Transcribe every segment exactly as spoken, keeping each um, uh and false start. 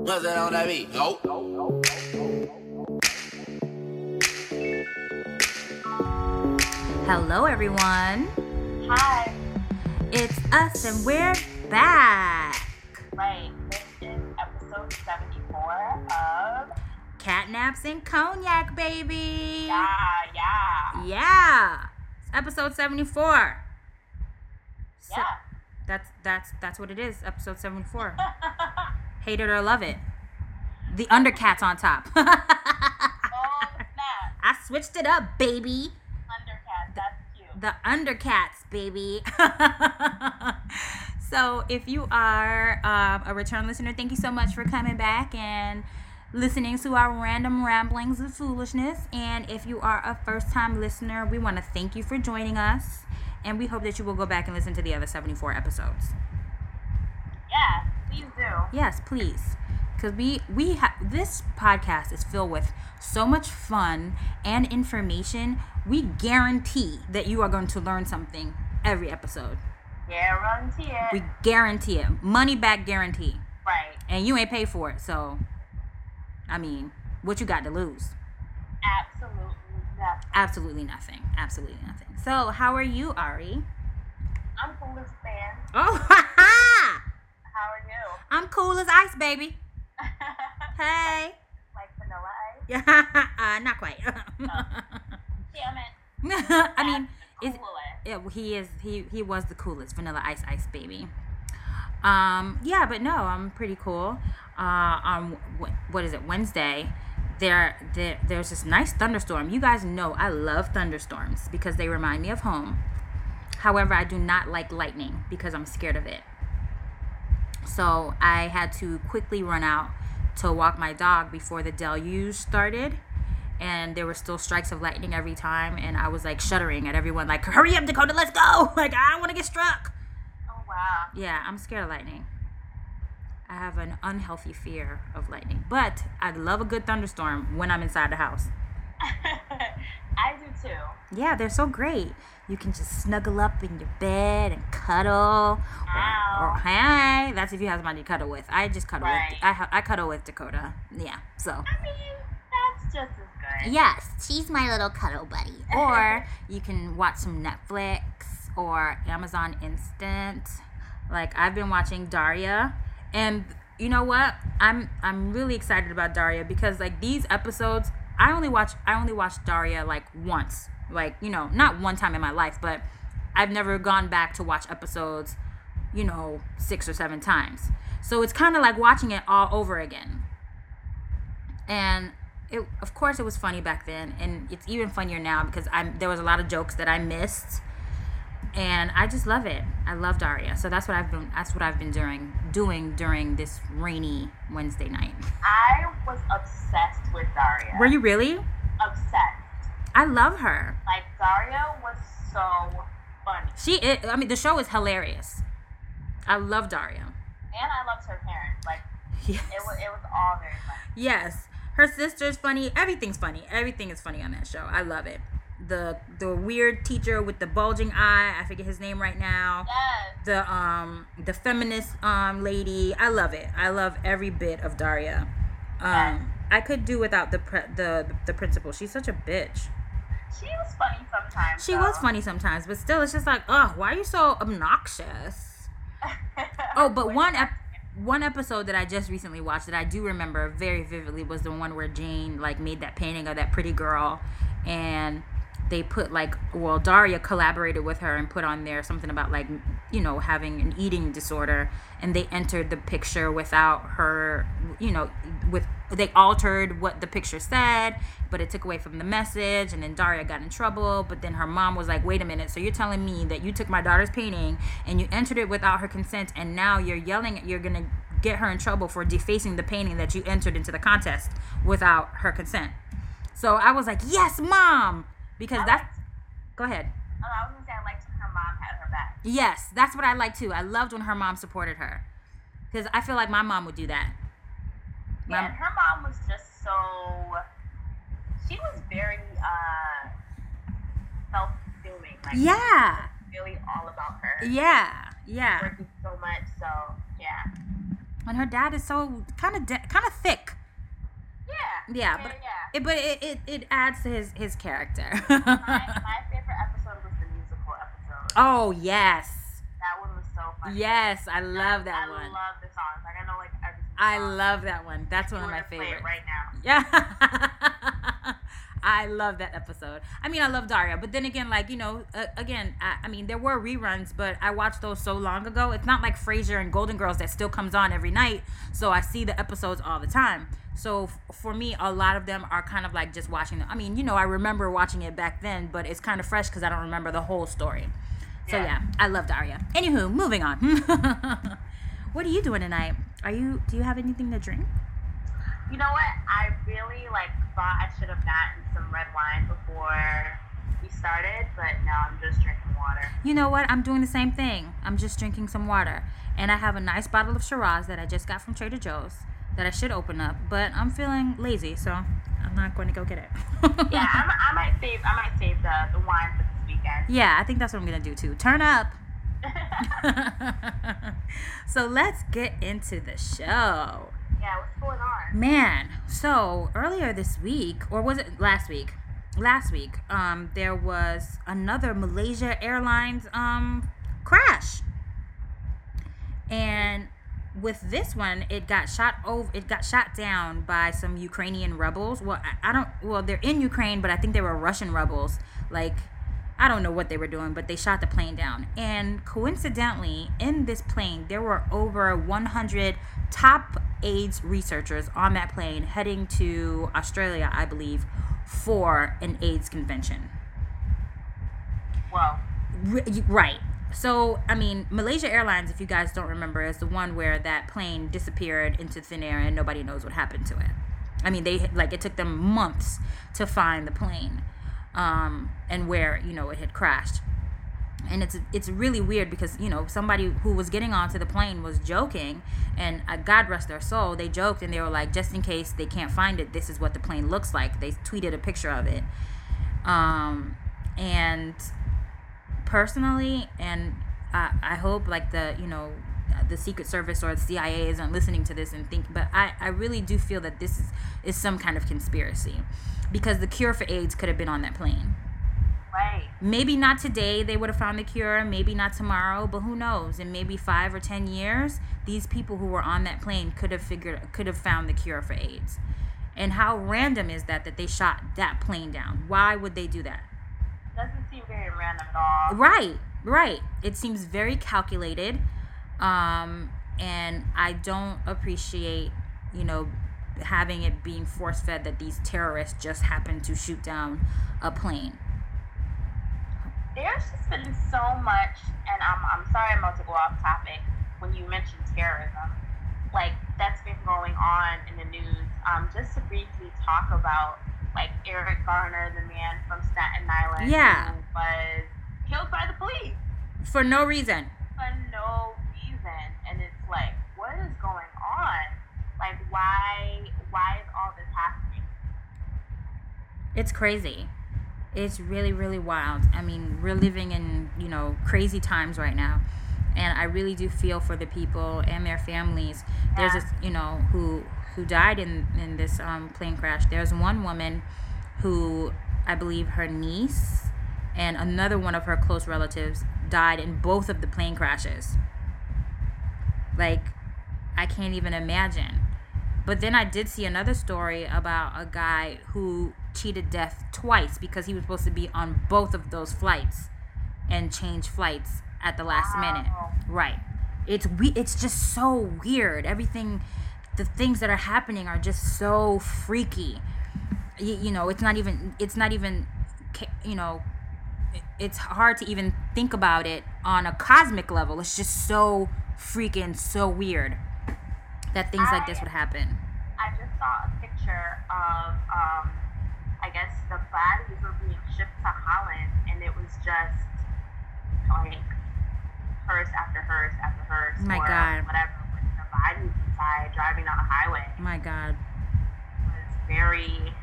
What's that on that beat? Oh. Hello, everyone. Hi. It's us, and we're back. Right. This is episode seventy-four of Catnaps and Cognac, baby. Yeah, yeah. Yeah. It's episode seventy-four. So Yeah. that's that's that's what it is. Episode seventy-four. Hate it or love it. The Undercats on top. Oh, snap. I switched it up, baby. Undercat, that's cute. The Undercats, baby. So if you are um, a return listener, thank you so much for coming back and listening to our random ramblings of foolishness. And if you are a first-time listener, we want to thank you for joining us. And we hope that you will go back and listen to the other seventy-four episodes. Yeah, please do. Yes, please. Because we, we ha- this podcast is filled with so much fun and information. We guarantee that you are going to learn something every episode. Guarantee it. We guarantee it. Money back guarantee. Right. And you ain't paid for it. So, I mean, what you got to lose? Absolutely nothing. Absolutely nothing. Absolutely nothing. So, how are you, Ari? I'm cool as a fan. Oh, ha ha! How are you? I'm cool as ice, baby. Hey. Like vanilla ice? Yeah, uh, not quite. Damn it. I mean, That's is the yeah, he is he he was the coolest, vanilla ice ice baby. Um, yeah, but no, I'm pretty cool. Uh, on what is it, Wednesday? There, there, there's this nice thunderstorm. You guys know I love thunderstorms because they remind me of home. However, I do not like lightning because I'm scared of it. So I had to quickly run out to walk my dog before the deluge started. And there were still strikes of lightning every time. And I was like shuddering at everyone like, hurry up, Dakota, let's go. Like, I don't want to get struck. Oh, wow. Yeah, I'm scared of lightning. I have an unhealthy fear of lightning. But I love a good thunderstorm when I'm inside the house. I do too. Yeah, they're so great. You can just snuggle up in your bed and cuddle. Ow. Or, or hey, that's if you have somebody to cuddle with. I just cuddle Right. with. I ha- I cuddle with Dakota. Yeah, so. I mean, that's just as good. Yes, she's my little cuddle buddy. Or you can watch some Netflix or Amazon Instant. Like I've been watching Daria, and you know what? I'm I'm really excited about Daria because like these episodes, I only watch I only watched Daria like once. Like, you know, not one time in my life, but I've never gone back to watch episodes, you know, six or seven times. So it's kind of like watching it all over again. And it, of course, it was funny back then, and it's even funnier now because I'm there was a lot of jokes that I missed, and I just love it. I love Daria, so that's what I've been that's what I've been doing doing during this rainy Wednesday night. I was obsessed with Daria. Were you really? Obsessed. I love her. Like, Daria was so funny. She is, I mean, the show is hilarious. I love Daria. And I loved her parents. Like, Yes. it was, it was all very funny. Yes. Her sister's funny. Everything's funny. Everything is funny on that show. I love it. The the weird teacher with the bulging eye, I forget his name right now. Yes. The um the feminist um lady, I love it. I love every bit of Daria. Um Yes. I could do without the pre- the the principal. She's such a bitch. She was funny sometimes. She though. was funny sometimes, but still, it's just like, oh, why are you so obnoxious? Oh, but Wait, one ep- one episode that I just recently watched that I do remember very vividly was the one where Jane like made that painting of that pretty girl, and they put like, well, Daria collaborated with her and put on there something about like, you know, having an eating disorder, and they entered the picture without her, you know, with they altered what the picture said, but it took away from the message, and then Daria got in trouble. But then her mom was like, wait a minute, so you're telling me that you took my daughter's painting and you entered it without her consent, and now you're yelling, you're gonna get her in trouble for defacing the painting that you entered into the contest without her consent. So I was like, yes, mom, because I that's liked- go ahead. Oh, I was gonna say I liked her mom had her back. Yes, that's what I like too. I loved when her mom supported her, because I feel like my mom would do that. Yeah, My- and her mom was just so. She was very uh, self-consuming. Like, Yeah. Really all about her. Yeah, yeah. Working so much, so yeah. And her dad is so kind of de- kind of thick. Yeah. Yeah, yeah, but yeah. it but it, it, it adds to his his character. my, my favorite episode was the musical episode. Oh yes. That one was so funny. Yes, I love that I one. I love the songs. Like I know like every single I song. love that one. That's You one of my wanna play favorites. it right now. Yeah. I love that episode. I mean, I love Daria, but then again, like, you know, uh, again, I, I mean, there were reruns, but I watched those so long ago. It's not like Frasier and Golden Girls that still comes on every night, so I see the episodes all the time. So f- for me, a lot of them are kind of like just watching them. I mean, you know, I remember watching it back then, but it's kind of fresh because I don't remember the whole story. So yeah, Yeah. I love Daria. Anywho, moving on. What are you doing tonight? Are you? Do you have anything to drink? You know what? I really like thought I should have gotten some red wine before we started, but no, I'm just drinking water. You know what? I'm doing the same thing. I'm just drinking some water. And I have a nice bottle of Shiraz that I just got from Trader Joe's that I should open up, but I'm feeling lazy, so I'm not going to go get it. Yeah, I'm, I might save. I might save the, the wine for this weekend. Yeah, I think that's what I'm going to do too. Turn up. So let's get into the show. Yeah, what's going on? Man, so earlier this week, or was it last week? Last week, um, there was another Malaysia Airlines um crash, and with this one, it got shot over. It got shot down by some Ukrainian rebels. Well, I, I don't. Well, they're in Ukraine, but I think they were Russian rebels. Like, I don't know what they were doing, but they shot the plane down. And coincidentally, in this plane, there were over one hundred top AIDS researchers on that plane heading to Australia, I believe, for an AIDS convention. Well, Right. So, I mean, Malaysia Airlines, if you guys don't remember, is the one where that plane disappeared into thin air and nobody knows what happened to it. I mean, they like it took them months to find the plane, um, and where, you know, it had crashed. And it's it's really weird because, you know, somebody who was getting onto the plane was joking, and uh, God rest their soul, they joked and they were like, just in case they can't find it, this is what the plane looks like. They tweeted a picture of it. Um, and personally, and uh, I hope like the, you know, the Secret Service or the C I A isn't listening to this and think, but I, I really do feel that this is, is some kind of conspiracy, because the cure for AIDS could have been on that plane. right. Maybe not today they would have found the cure, maybe not tomorrow, but who knows? In maybe five or ten years, these people who were on that plane could have figured could have found the cure for AIDS. And how random is that that they shot that plane down? Why would they do that? Doesn't seem very random at all. Right, right. It seems very calculated. Um, and I don't appreciate, you know, having it being force fed that these terrorists just happened to shoot down a plane. There's just been so much, and I'm, I'm sorry I'm about to go off topic when you mentioned terrorism, like that's been going on in the news. Um, just to briefly talk about like Eric Garner, the man from Staten Island, Yeah. who was killed by the police For no reason. for no reason, and it's like, what is going on? Like, why, why is all this happening? It's crazy. It's really, really wild. I mean, we're living in, you know, crazy times right now. And I really do feel for the people and their families. There's Yeah. this, you know, who who died in, in this um, plane crash. There's one woman who, I believe her niece and another one of her close relatives died in both of the plane crashes. Like, I can't even imagine. But then I did see another story about a guy who cheated death twice because he was supposed to be on both of those flights and changed flights at the last minute. Wow. Right. It's we. It's just so weird. Everything, the things that are happening are just so freaky. You, you know, it's not even. It's not even. ca- You know, it- it's hard to even think about it on a cosmic level. It's just so freaking so weird that things like this I- would happen. I just saw a picture of, um, I guess the bodies were being shipped to Holland, and it was just like hearse after hearse after hearse, My or God. whatever, with the bodies inside driving down the highway. My God. It was very.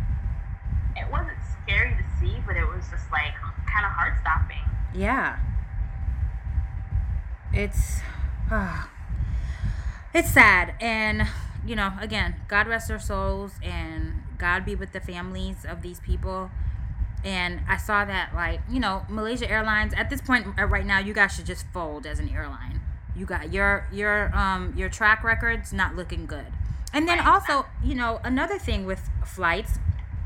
It wasn't scary to see, but it was just like kind of heart stopping. Yeah. It's. ah. it's sad. And, you know, again, God rest their souls and God be with the families of these people. And I saw that, like, you know, Malaysia Airlines, at this point uh, right now, you guys should just fold as an airline. You got your your um your track record's not looking good. And then also, you know, another thing with flights,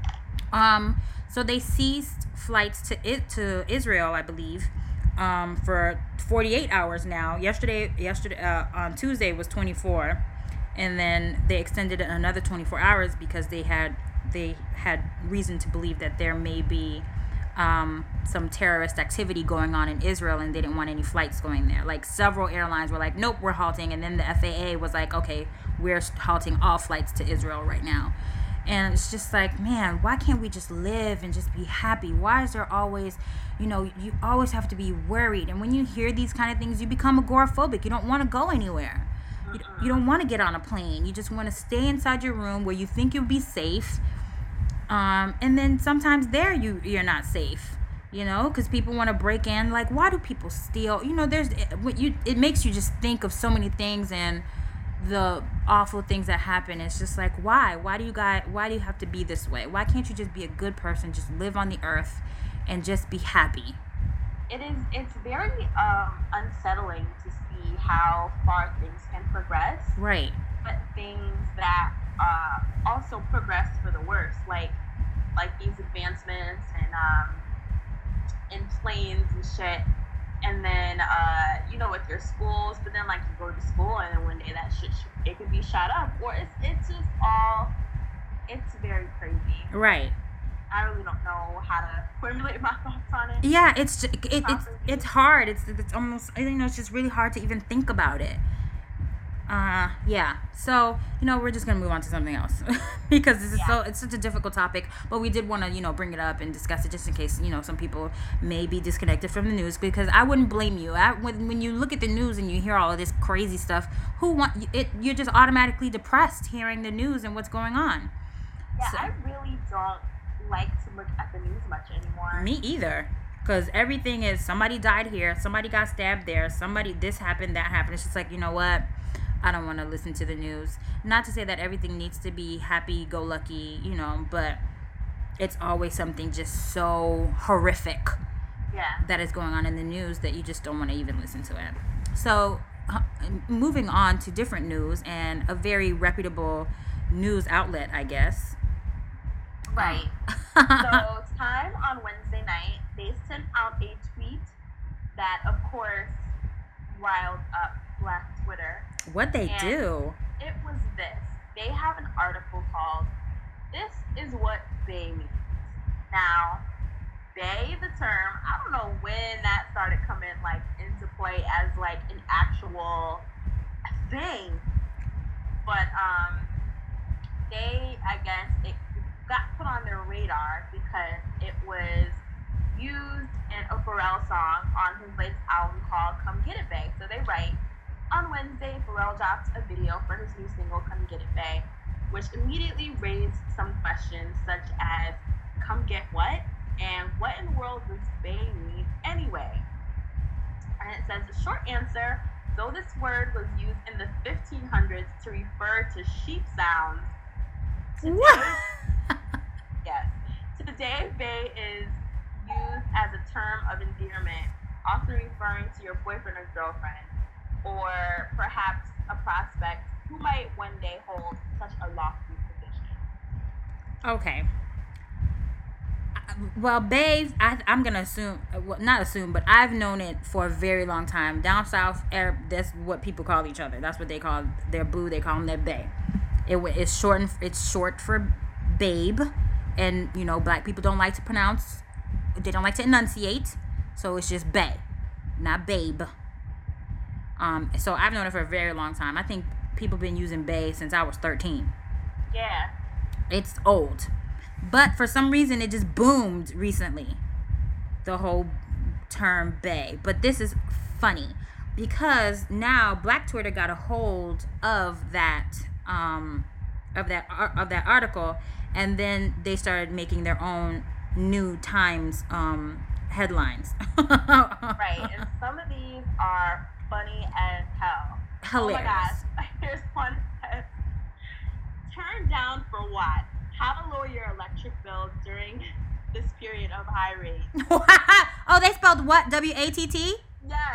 um so they ceased flights to it to Israel, I believe, um for forty-eight hours now. Yesterday yesterday uh, on Tuesday was twenty-four, and then they extended it another twenty-four hours because they had they had reason to believe that there may be um, some terrorist activity going on in Israel, and they didn't want any flights going there. Like, several airlines were like, nope, we're halting. And then the F A A was like, okay, we're halting all flights to Israel right now. And it's just like, man, why can't we just live and just be happy? Why is there always, you know, you always have to be worried? And when you hear these kind of things, you become agoraphobic. You don't want to go anywhere. You, you don't want to get on a plane. You just want to stay inside your room where you think you'll be safe. Um, and then sometimes there you, you're not safe, you know, because people want to break in. Like, why do people steal? You know, there's what you. It makes you just think of so many things and the awful things that happen. It's just like, why? Why do you guys? Why do you have to be this way? Why can't you just be a good person, just live on the earth, and just be happy? It is. It's very um, unsettling to see how far things can progress. Right. But things that uh, also progress for the worse, like like these advancements and um, in planes and shit. And then uh, you know, with your schools, but then like you go to school and then one day that shit sh- it could be shot up, or it's it's just all it's very crazy. Right. I really don't know how to formulate my thoughts on it. Yeah, it's just, it, it's it's hard. It's it's almost, I think, you know, it's just really hard to even think about it. Uh, yeah. So, you know, we're just gonna move on to something else because this is yeah. so it's such a difficult topic. But we did want to, you know, bring it up and discuss it just in case, you know, some people may be disconnected from the news, because I wouldn't blame you. I, when when you look at the news and you hear all of this crazy stuff, who want it? You're just automatically depressed hearing the news and what's going on. Yeah, so, I really don't like to look at the news much anymore. Me either. Because everything is, somebody died here, somebody got stabbed there, somebody, this happened, that happened. It's just like, you know what? I don't want to listen to the news. Not to say that everything needs to be happy-go-lucky, you know, but it's always something just so horrific yeah. that is going on in the news that you just don't want to even listen to it. So, uh, moving on to different news and a very reputable news outlet, I guess. Right. So, Time on Wednesday night, they sent out a tweet that, of course, riled up Black Twitter. What they and do? It was this. They have an article called "This is what bae means." Now, bae, the term, I don't know when that started coming like into play as like an actual thing, but um, they, I guess, it got put on their radar because it was used in a Pharrell song on his latest album called "Come Get It, Bae." So they write, on Wednesday, Pharrell dropped a video for his new single, "Come Get It, Bae," which immediately raised some questions such as, come get what? And what in the world does bae mean anyway? And it says, the short answer, though this word was used in the fifteen hundreds to refer to sheep sounds, today, yes, today bae is used as a term of endearment, often referring to your boyfriend or girlfriend, or perhaps a prospect who might one day hold such a lofty position. Okay. Well, bae, I, I'm going to assume, well, not assume, but I've known it for a very long time. Down south, Arab, that's what people call each other. That's what they call their boo. They call them their bae. It, it's, short, it's short for babe. And, you know, black people don't like to pronounce, they don't like to enunciate. So it's just bae, not babe. Um, so I've known it for a very long time. I think people have been using bae since I was thirteen. Yeah. It's old. But for some reason, it just boomed recently, the whole term bae. But this is funny because now Black Twitter got a hold of that, um, of that, of that article, and then they started making their own new Times um, headlines. Right, and some of these are funny as hell. Hilarious. Oh my gosh. Here's one that says, turn down for what? How to lower your electric bill during this period of high rates. Oh, they spelled what? W A T T? Yes.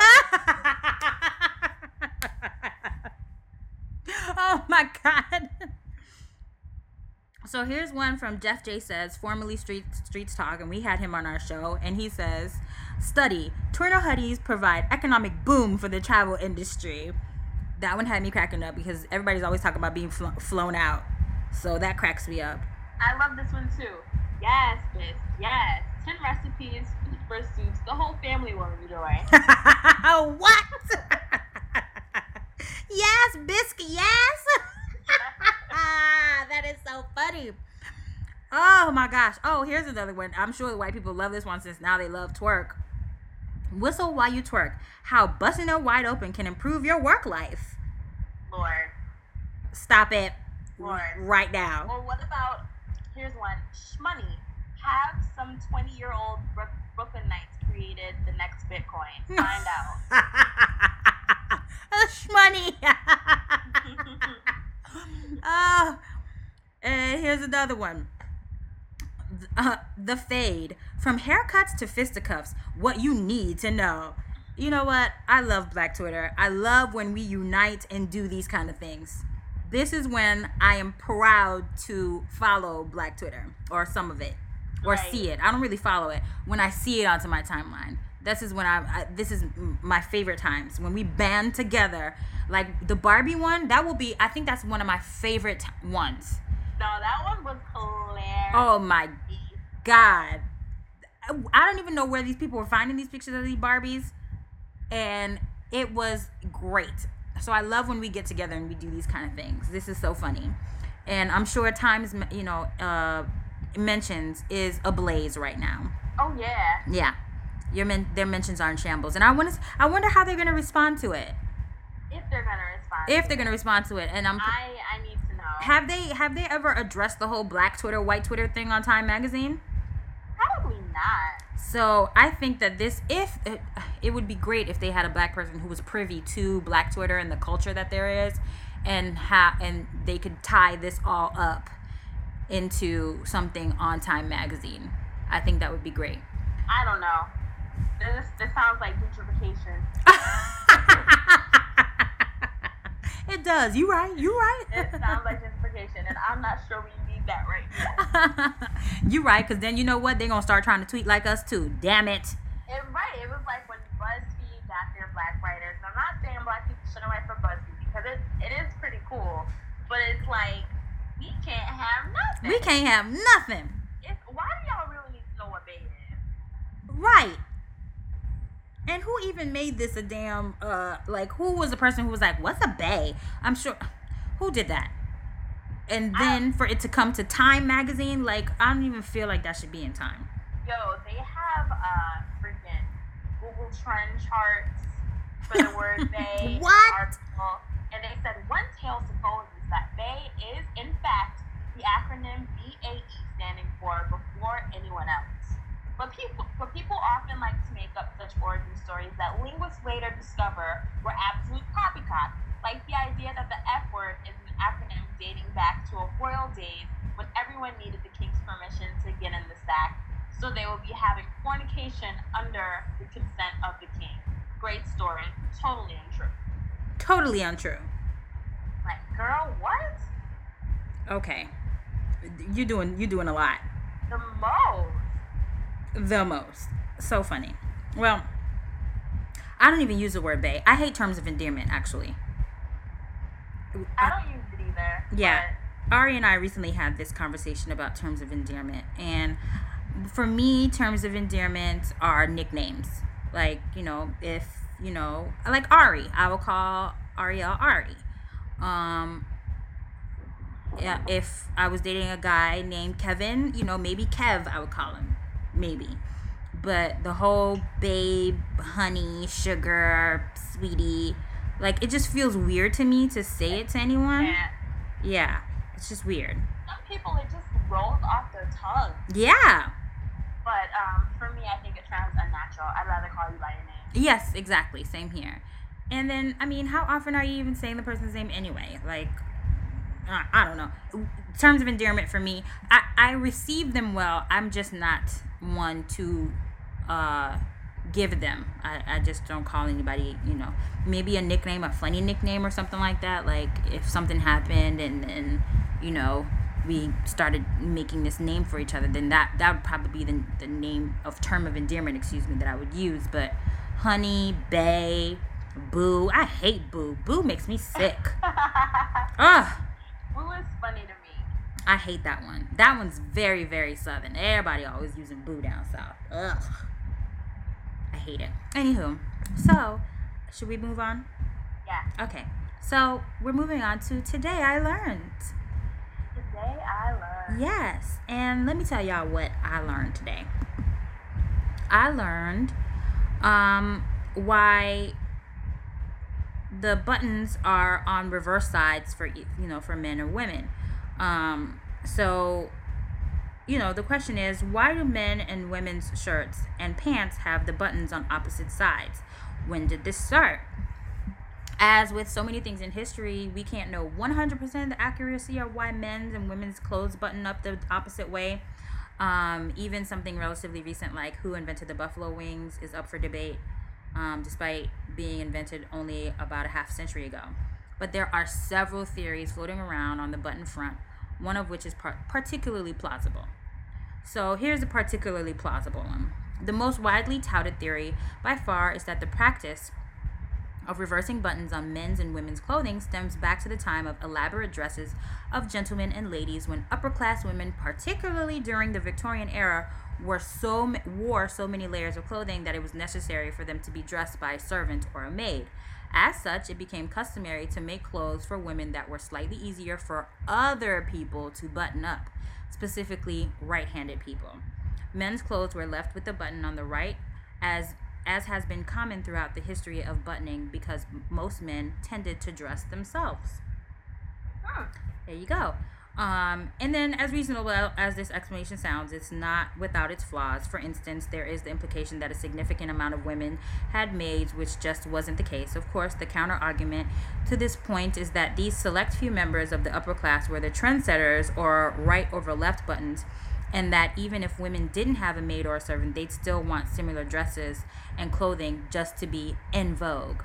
Oh my God. So here's one from Jeff J Says, formerly Street Streets Talk, and we had him on our show, and he says, study, Toronto hoodies provide economic boom for the travel industry. That one had me cracking up because everybody's always talking about being fl- flown out. So that cracks me up. I love this one too. Yes, Bisk, yes. ten recipes for soups the whole family will enjoy. What? Yes, Bisk, yes. That is so funny. Oh my gosh. Oh, here's another one. I'm sure the white people love this one since now they love twerk. Whistle while you twerk. How busting it wide open can improve your work life. Lord. Stop it. Lord. Right now. Or what about, here's one, Shmoney. Have some twenty-year-old Brook- Brooklynites created the next Bitcoin? Find out. Shmoney. Oh, and here's another one. Uh, the fade. From haircuts to fisticuffs, what you need to know. You know what? I love Black Twitter. I love when we unite and do these kind of things. This is when I am proud to follow Black Twitter, or some of it, or Right. see it. I don't really follow it. When I see it onto my timeline, this is when I, I this is my favorite times, when we band together. Like the Barbie one, that will be, I think that's one of my favorite ones. No, that one was hilarious. Oh my God. I don't even know where these people were finding these pictures of these Barbies. And it was great. So I love when we get together and we do these kind of things. This is so funny. And I'm sure Times, you know, uh, mentions is ablaze right now. Oh, yeah. Yeah. Your men, their mentions are in shambles. And I want to, I wonder how they're going to respond to it. If they're going to respond. If they're going to respond to it. And I'm... I, I need to know. Have they have they ever addressed the whole Black Twitter, white Twitter thing on Time Magazine? Probably not. So I think that this, if it, it would be great if they had a Black person who was privy to Black Twitter and the culture that there is, and ha- and they could tie this all up into something on Time Magazine. I think that would be great. I don't know. This this sounds like gentrification. It does. You right. You right. It sounds like gentrification, and I'm not sure we need that right now. You right, because then you know what? They're going to start trying to tweet like us too. Damn it. It, right. It was like when BuzzFeed got their Black writers. I'm not saying Black people shouldn't write for BuzzFeed because it, it is pretty cool, but it's like, we can't have nothing. We can't have nothing. It's, why do y'all really need to know what Bay is? Right. And who even made this a damn, uh, like, who was the person who was like, what's a bay? I'm sure, who did that? And then I, for it to come to Time Magazine, like, I don't even feel like that should be in Time. Yo, they have, uh, freaking Google Trend charts for the word bay. What? Article, and they said one tale supposes that bay is, in fact, the acronym B A E standing for before anyone else. But people, but people often like to make up such origin stories that linguists later discover were absolute poppycock, like the idea that the F word is an acronym dating back to a royal days when everyone needed the king's permission to get in the sack, so they would be having fornication under the consent of the king. Great story, totally untrue. Totally untrue. Like, girl, what? Okay, you doing you doing a lot. The most. The most. So funny. Well, I don't even use the word bae. I hate terms of endearment, actually. I don't use it either. Yeah. Ari and I recently had this conversation about terms of endearment. And for me, terms of endearment are nicknames. Like, you know, if, you know, like Ari, I will call Ariel Ari. Um, yeah, if I was dating a guy named Kevin, you know, maybe Kev, I would call him. Maybe. But the whole babe, honey, sugar, sweetie, like, it just feels weird to me to say it to anyone. Yeah. Yeah. It's just weird. Some people, it just rolls off their tongue. Yeah. But um, for me, I think it sounds unnatural. I'd rather call you by your name. Yes, exactly. Same here. And then, I mean, how often are you even saying the person's name anyway? Like, uh, I don't know. Terms of endearment for me, I, I receive them well. I'm just not one to uh, give them. I, I just don't call anybody, you know, maybe a nickname, a funny nickname or something like that. Like, if something happened and, and you know, we started making this name for each other, then that, that would probably be the, the name of term of endearment, excuse me, that I would use. But honey, bae, boo. I hate boo. Boo makes me sick. Ugh. Boo is funny to me. I hate that one. That one's very, very southern. Everybody always using boo down south. Ugh. I hate it. Anywho, so should we move on? Yeah. Okay. So we're moving on to Today I Learned. Today I learned. Yes. And let me tell y'all what I learned today. I learned um, why the buttons are on reverse sides for, you know, for men or women. Um, so, you know, the question is, why do men and women's shirts and pants have the buttons on opposite sides? When did this start? As with so many things in history, we can't know one hundred percent the accuracy of why men's and women's clothes button up the opposite way. Um, even something relatively recent like who invented the buffalo wings is up for debate. Um, despite being invented only about a half century ago. But there are several theories floating around on the button front, one of which is par- particularly plausible. So here's a particularly plausible one. The most widely touted theory by far is that the practice of reversing buttons on men's and women's clothing stems back to the time of elaborate dresses of gentlemen and ladies when upper-class women, particularly during the Victorian era, wore so wore so many layers of clothing that it was necessary for them to be dressed by a servant or a maid. As such, it became customary to make clothes for women that were slightly easier for other people to button up, specifically right-handed people. Men's clothes were left with the button on the right, as as has been common throughout the history of buttoning because most men tended to dress themselves. Hmm. There you go. Um, and then, as reasonable as this explanation sounds, it's not without its flaws. For instance, there is the implication that a significant amount of women had maids, which just wasn't the case. Of course, the counter-argument to this point is that these select few members of the upper class were the trendsetters or right over left buttons, and that even if women didn't have a maid or a servant, they'd still want similar dresses and clothing just to be in vogue.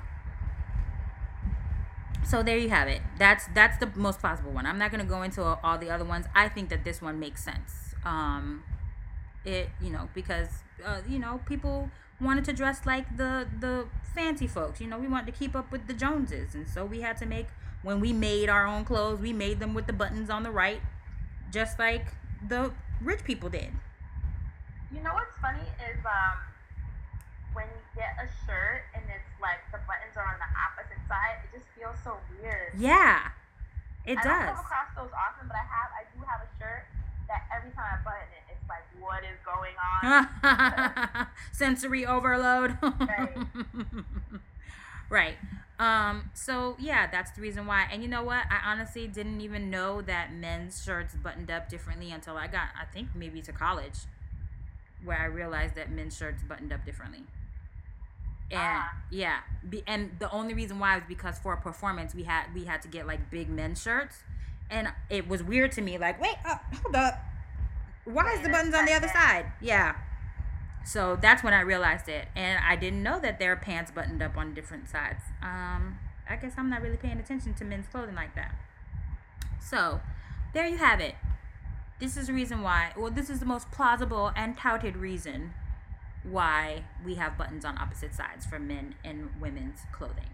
So there you have it. That's that's the most plausible one. I'm not going to go into all the other ones. I think that this one makes sense. Um, it you know because uh, you know people wanted to dress like the the fancy folks. You know we wanted to keep up with the Joneses, and so we had to make when we made our own clothes, we made them with the buttons on the right, just like the rich people did. You know what's funny is um when you get a shirt and it's like the buttons are on the opposite side, it just feels so weird. Yeah, it I does. don't come across those often, but I have. I do have a shirt that every time I button it, it's like, what is going on? Sensory overload. Right. Right. Um, so yeah, that's the reason why. And you know what? I honestly didn't even know that men's shirts buttoned up differently until I got, I think maybe to college, where I realized that men's shirts buttoned up differently. And Ah. yeah, be, and the only reason why was because for a performance we had we had to get like big men's shirts, and it was weird to me. Like, wait, uh, hold up, why is the buttons on the other side? Yeah. So that's when I realized it, and I didn't know that their pants buttoned up on different sides. Um, I guess I'm not really paying attention to men's clothing like that. So, there you have it. This is the reason why. Well, this is the most plausible and touted reason why we have buttons on opposite sides for men and women's clothing.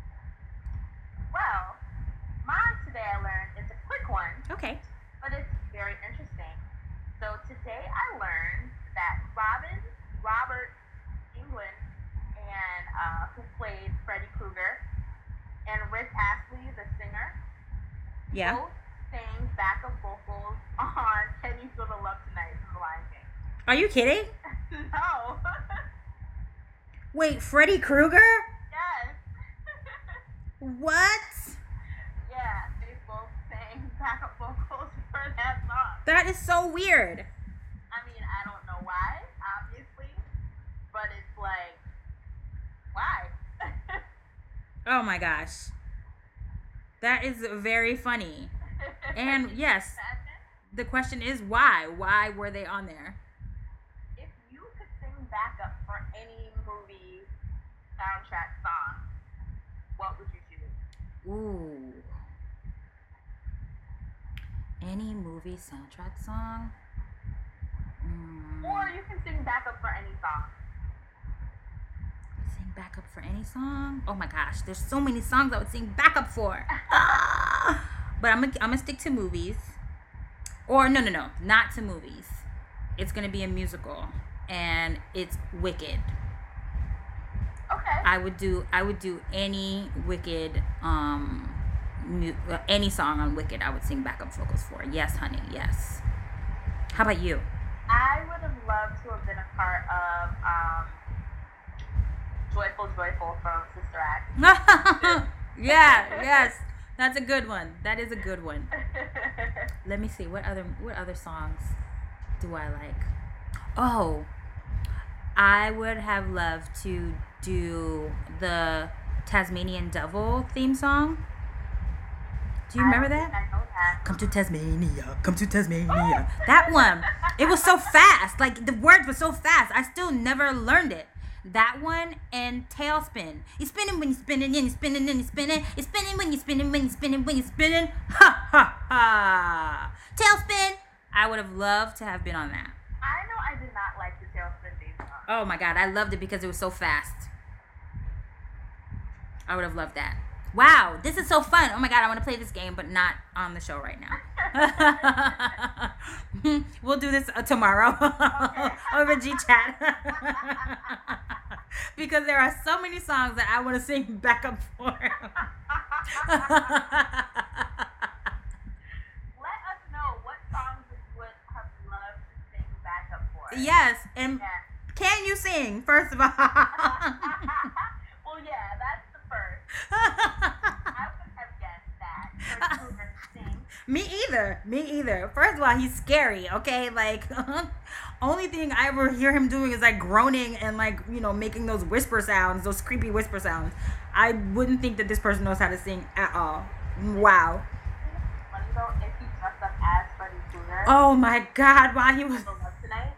Well, mine today I learned is a quick one, Okay. but it's very interesting. So today I learned that Robin, Robert Englund, and uh, who played Freddy Krueger, and Rick Astley, the singer, Yeah. both sang backup vocals on Kenny's Gonna Love Tonight from The Lion King. Are you kidding? No. Wait, Freddy Krueger? Yes. What? Yeah, they both sang backup vocals for that song. That is so weird. I mean, I don't know why, obviously, but it's like, why? Oh my gosh. That is very funny. And yes, the question is why? Why were they on there? If you could sing backup for any movie soundtrack song, what would you choose? Ooh. Any movie soundtrack song? Mm. Or you can sing backup for any song. Sing backup for any song? Oh my gosh, there's so many songs I would sing backup for. Ah! But I'm gonna I'm gonna stick to movies. Or no no no, not to movies. It's gonna be a musical, and it's Wicked. Okay. I would do I would do any Wicked um mu- uh, any song on Wicked. I would sing backup vocals for. Yes, honey. Yes. How about you? I would have loved to have been a part of um, Joyful Joyful from Sister Act. Yeah, yes. That's a good one. That is a good one. Let me see. What other what other songs do I like? Oh, I would have loved to do the Tasmanian Devil theme song. Do you I remember don't that? think I know that. Come to Tasmania, come to Tasmania. That one. It was so fast. Like the words were so fast. I still never learned it. That one and Tailspin. You're spinning when you're spinning, and you're spinning, and you're spinning. You're spinning when you're spinning, when you're spinning, when you're spinning. Ha ha ha. Tailspin. I would have loved to have been on that. I know I did not like the Tailspin theme song. Oh my god, I loved it because it was so fast. I would have loved that. Wow, this is so fun. Oh my god, I want to play this game, but not on the show right now. We'll do this uh, tomorrow over G Chat. Because there are so many songs that I want to sing backup for. Let us know what songs you would have loved to sing backup for. Yes, and Yeah. can you sing, first of all? Well, yeah, that's the first. I wouldn't have guessed that. First mover to sing. Me either. Me either. First of all, he's scary, okay? Like, only thing I ever hear him doing is like groaning and like, you know, making those whisper sounds, those creepy whisper sounds. I wouldn't think that this person knows how to sing at all. Wow. Let me know if he dressed up as Freddy Krueger. Oh my god, while he was. For Love Tonight.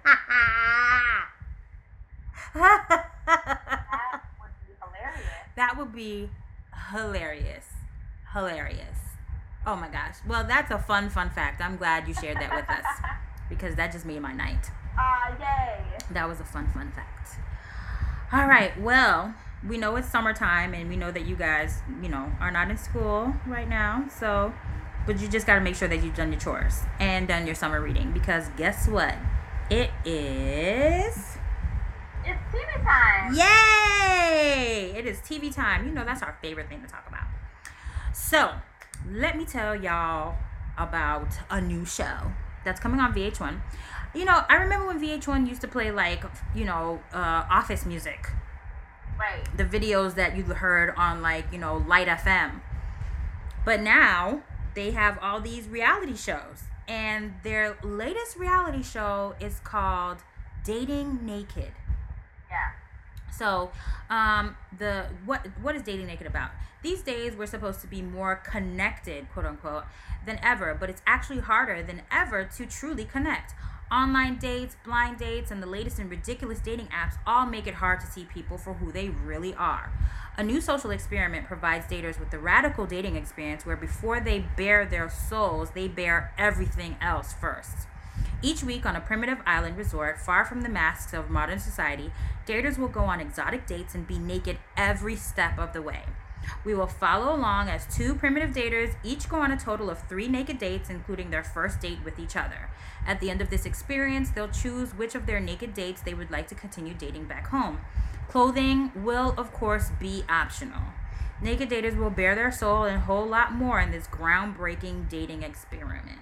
That would be hilarious. That would be hilarious. Hilarious. Oh my gosh. Well, that's a fun, fun fact. I'm glad you shared that with us because that just made my night. Ah, uh, yay. That was a fun, fun fact. All right. Well, we know it's summertime and we know that you guys, you know, are not in school right now. So, but you just got to make sure that you've done your chores and done your summer reading because guess what? It is. It's T V time. Yay! It is T V time. You know, that's our favorite thing to talk about. So, let me tell y'all about a new show that's coming on V H one. You know, I remember when V H one used to play, like, you know, uh, office music. Right. The videos that you heard on, like, you know, Light F M. But now, they have all these reality shows. And their latest reality show is called Dating Naked. Yeah. So, um, the what what is Dating Naked about? These days, we're supposed to be more connected, quote unquote, than ever, but it's actually harder than ever to truly connect. Online dates, blind dates, and the latest and ridiculous dating apps all make it hard to see people for who they really are. A new social experiment provides daters with the radical dating experience where before they bare their souls, they bare everything else first. Each week on a primitive island resort far from the masks of modern society, daters will go on exotic dates and be naked every step of the way. We will follow along as two primitive daters each go on a total of three naked dates, including their first date with each other. At the end of this experience, they'll choose which of their naked dates they would like to continue dating back home. Clothing will, of course, be optional. Naked daters will bare their soul and a whole lot more in this groundbreaking dating experiment.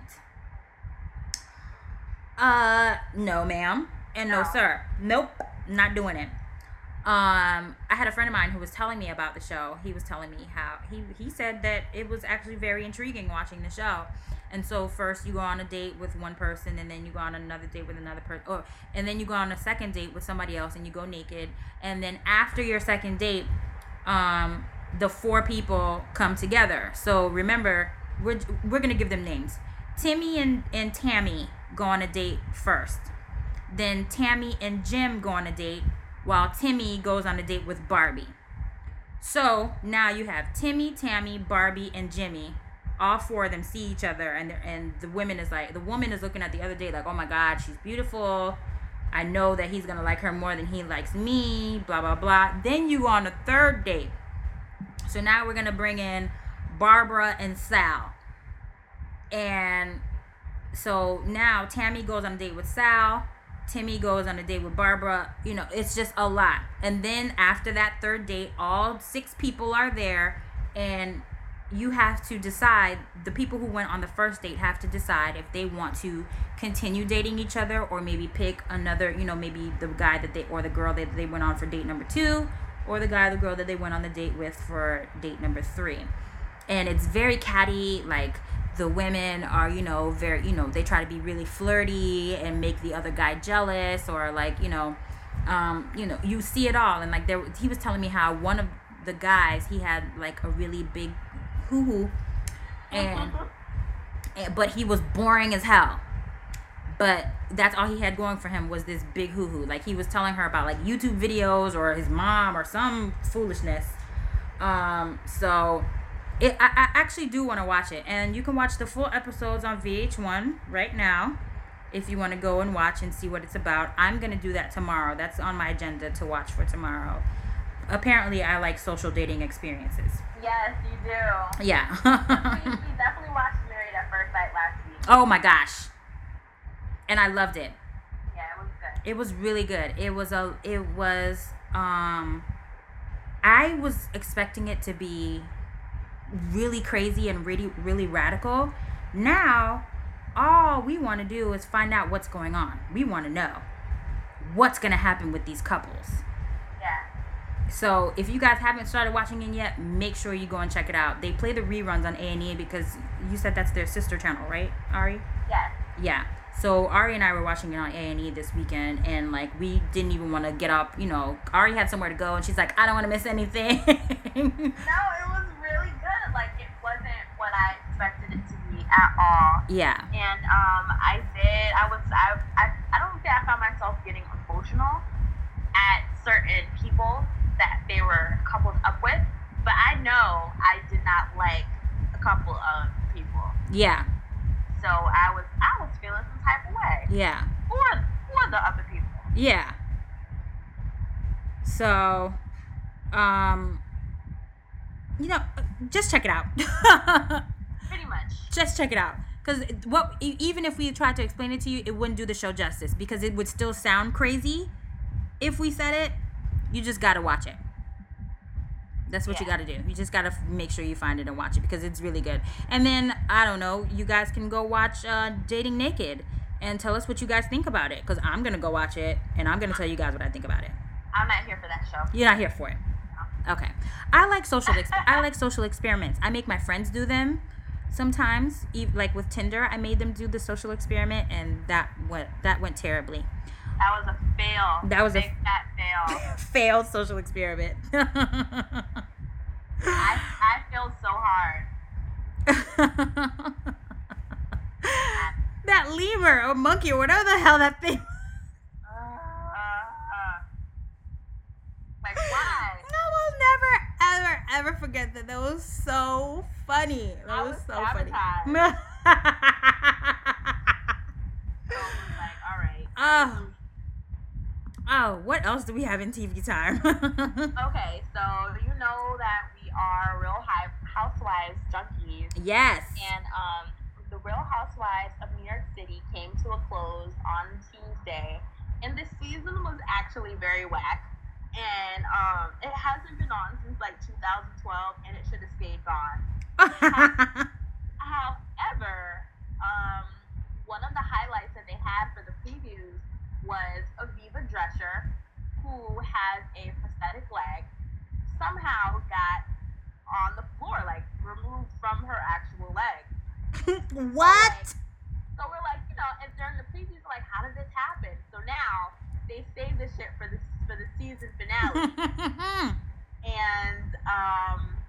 Uh, no, ma'am, and no, No. sir. Nope, not doing it. Um, I had a friend of mine who was telling me about the show. He was telling me how he he said that it was actually very intriguing watching the show. And so first you go on a date with one person, and then you go on another date with another person, or and then you go on a second date with somebody else, and you go naked. And then after your second date, um, the four people come together. So remember, we're we're gonna give them names. Timmy and, and Tammy go on a date first. Then Tammy and Jim go on a date, while Timmy goes on a date with Barbie. So now you have Timmy, Tammy, Barbie, and Jimmy. All four of them see each other, and and the women is like the woman is looking at the other date like, oh my God, she's beautiful. I know that he's gonna like her more than he likes me. Blah blah blah. Then you go on a third date. So now we're gonna bring in Barbara and Sal. And so now Tammy goes on a date with Sal. Timmy goes on a date with Barbara. You know, it's just a lot. And then after that third date, all six people are there, and you have to decide, the people who went on the first date have to decide if they want to continue dating each other, or maybe pick another, you know, maybe the guy that they, or the girl that they went on for date number two, or the guy or the girl that they went on the date with for date number three. And it's very catty, like, the women are, you know, very, you know, they try to be really flirty and make the other guy jealous, or like, you know, um, you know, you see it all. And like, there, he was telling me how one of the guys, he had like a really big hoo-hoo, and, and but he was boring as hell. But that's all he had going for him was this big hoo-hoo. Like, he was telling her about like YouTube videos or his mom or some foolishness. Um, so it, I, I actually do want to watch it, and you can watch the full episodes on V H one right now if you want to go and watch and see what it's about. I'm gonna do that tomorrow. That's on my agenda to watch for tomorrow. Apparently, I like social dating experiences. Yes, you do. Yeah. we, we definitely watched Married at First Sight last week. Oh my gosh. And I loved it. Yeah, it was good. It was really good. It was a it was um I was expecting it to be really crazy and really really radical. Now, all we want to do is find out what's going on. We want to know what's going to happen with these couples. Yeah. So if you guys haven't started watching it yet, make sure you go and check it out. They play the reruns on A and E because you said that's their sister channel, right, Ari? Yes. Yeah. So Ari and I were watching it on A and E this weekend, and like we didn't even want to get up. You know, Ari had somewhere to go, and she's like, "I don't want to miss anything." No, it was really good. Like, it wasn't what I expected it to be at all. Yeah. And um, I did. I was. I. I. I don't think I found myself getting emotional at certain people that they were coupled up with, but I know I did not like a couple of people. Yeah. So I was. I was feeling some type of way. Yeah. For for the other people. Yeah. So, um, you know, just check it out. Pretty much. Just check it out. Because what, even if we tried to explain it to you, it wouldn't do the show justice. Because it would still sound crazy if we said it. You just got to watch it. That's what yeah. you got to do. You just got to make sure you find it and watch it because it's really good. And then, I don't know, you guys can go watch uh, Dating Naked and tell us what you guys think about it. Because I'm going to go watch it and I'm going to tell you guys what I think about it. I'm not here for that show. You're not here for it? No. Okay. I like social ex- I like social experiments. I make my friends do them sometimes. Like with Tinder, I made them do the social experiment and that went, that went terribly. That was a fail. That was Big a fat fail. failed social experiment. I I failed so hard. That lemur or monkey or whatever the hell that thing. Uh, uh, like why? I will never ever ever forget that. That was so funny. That I was, was so sabotaged. funny. So I was like, all right. Oh. Oh, what else do we have in T V time? Okay, so you know that we are Real Housewives junkies. Yes. And um, the Real Housewives of New York City came to a close on Tuesday, and the season was actually very whack. And um, it hasn't been on since like two thousand twelve, and it should have stayed gone. However, um, one of the highlights that they had for the previews was Aviva Drescher, who has a prosthetic leg, somehow got on the floor, like removed from her actual leg. What? So, like, so we're like, you know, and during the previews, like, how did this happen? So now they saved this shit for the for the season finale, and um,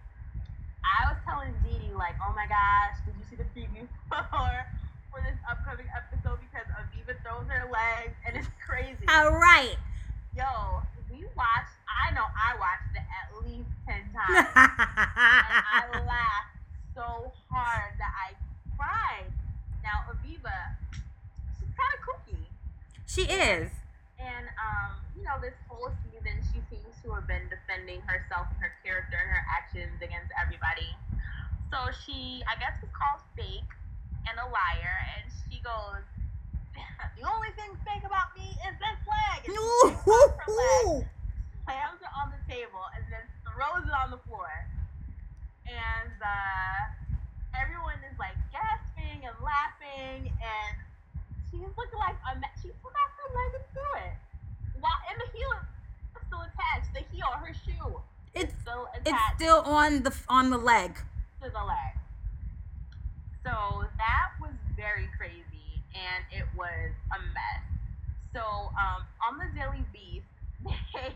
I was telling Dee, like, oh my gosh, did you see the preview for for this upcoming episode? Because Aviva throws her legs, and it's crazy. All right. Yo, we watched, I know I watched it at least ten times. And I laughed so hard that I cried. Now, Aviva, she's kind of kooky. She is. And, um, you know, this whole season, she seems to have been defending herself and her character and her actions against everybody. So she, I guess, was called fake and a liar, and she goes, the only thing fake about me is this leg. And she takes off her leg, slams it on the table, and then throws it on the floor. And uh, everyone is like gasping and laughing, and she's looking like a me- she took off her leg and threw it. While and the heel is still attached. The heel, her shoe, It's is still attached. It's still on the on the leg. To the leg. So that was very crazy, and it was a mess. So um, on the Daily Beast, they